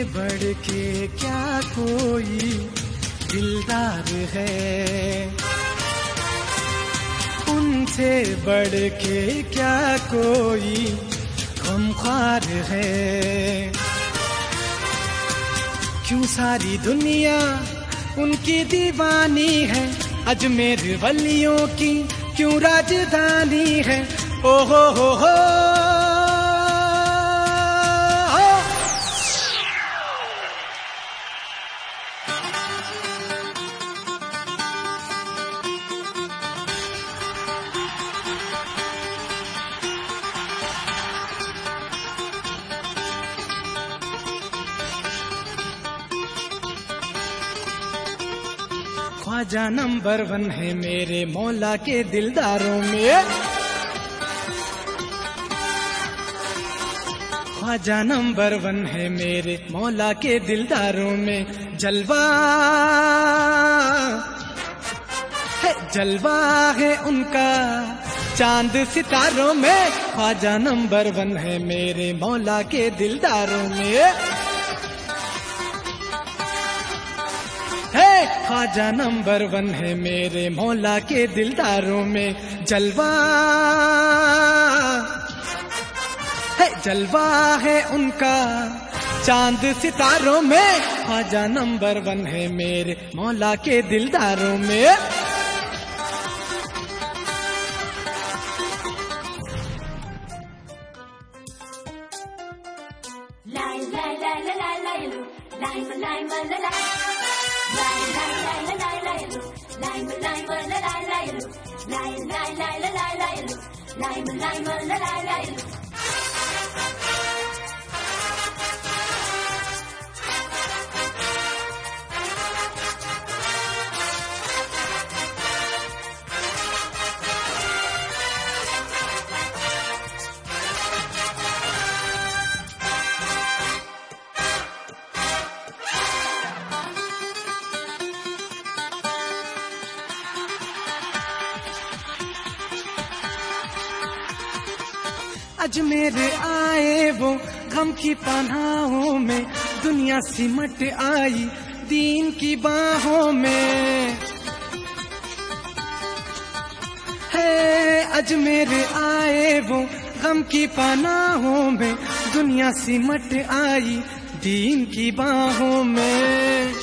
बढ़ के क्या कोई दिलदार है, उनसे बढ़ के क्या कोई गमख्वार है। क्यों सारी दुनिया उनकी दीवानी है, अजमेर वलियों की क्यों राजधानी है। ओ हो ख्वाजा नंबर 1 है मेरे मौला के दिलदारों में, ख्वाजा नंबर 1 है मेरे मौला के दिलदारों में। जलवा है उनका चांद सितारों में, ख्वाजा नंबर 1 है मेरे मौला के दिलदारों में। ख्वाजा नंबर 1 है मेरे मौला के दिलदारों में। जलवा है उनका चांद सितारों में, ख्वाजा नंबर 1 है मेरे मौला के दिलदारों में। अजमेर आए वो गम की पनाहों में, दुनिया सिमट आई दीन की बाहों में। है अजमेर आए वो गम की पनाहों में, दुनिया सिमट आई दीन की बाहों में।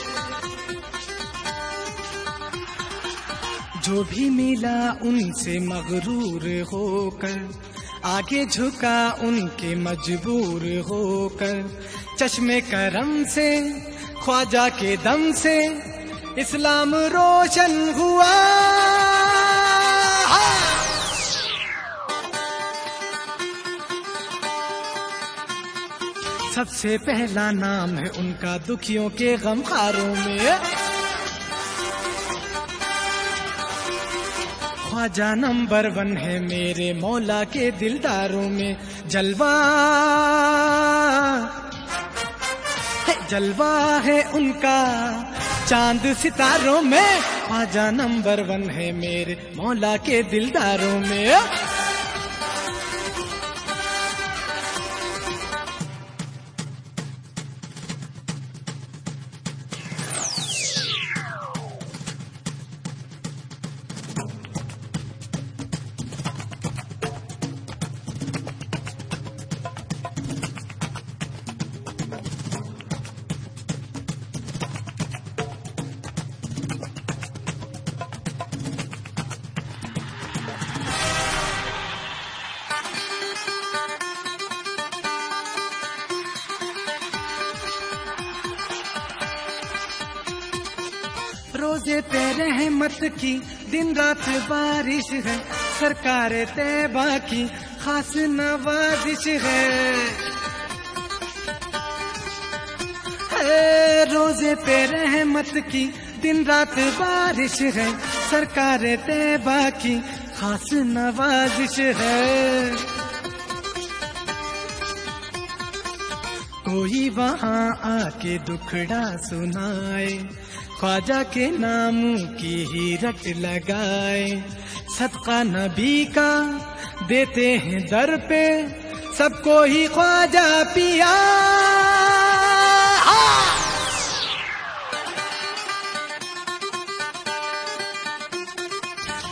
जो भी मिला उनसे मगरूर होकर, आगे झुका उनके मजबूर होकर। चश्मे करम से ख्वाजा के दम से इस्लाम रोशन हुआ। सबसे पहला नाम है उनका दुखियों के गमखारों में। ख्वाजा नंबर 1 है मेरे मौला के दिलदारों में। जलवा है उनका चांद सितारों में, ख्वाजा नंबर 1 है मेरे मौला के दिलदारों में। रोजे पे रहमत की दिन रात बारिश है, सरकार तैबा की खास नवाजिश है। रोजे पे रहमत की दिन रात बारिश है, सरकार तैबा की खास नवाजिश है। कोई वहाँ आके दुखड़ा सुनाए, ख्वाजा के नाम की ही रट लगाए। सदका नबी का देते हैं दर पे, सबको ही ख्वाजा पिया।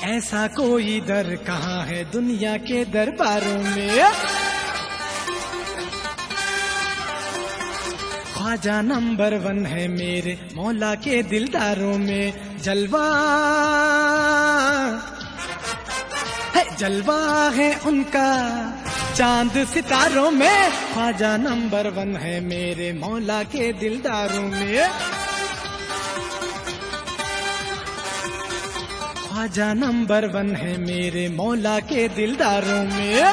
ऐसा कोई दर कहाँ है दुनिया के दरबारों में। ख्वाजा नंबर 1 है मेरे मौला के दिलदारों में। जलवा है उनका चांद सितारों में। ख्वाजा नंबर 1 है मेरे मौला के दिलदारों में। ख्वाजा नंबर 1 है मेरे मौला के दिलदारों में।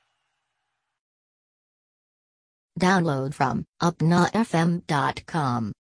Download from upnafm.com.